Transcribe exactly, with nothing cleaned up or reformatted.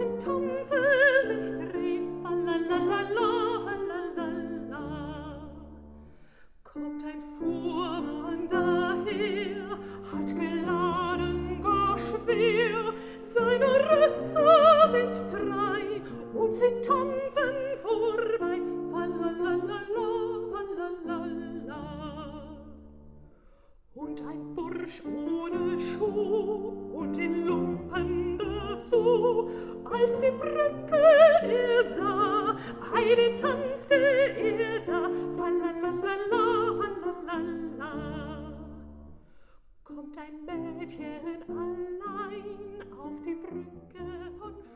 sie tanze, sich drehen, fallalalala, fallalala. Kommt ein Fuhrmann daher, hat geladen gar schwer, seine Rösser sind drei, und sie tanzen vorbei, fallalalala, fallalala. Und ein Bursch ohne Schuh und in Lumpen dazu, als die Brücke er sah, heide tanzte er da, fallalalala, fallalala. Kommt ein Mädchen allein auf die Brücke von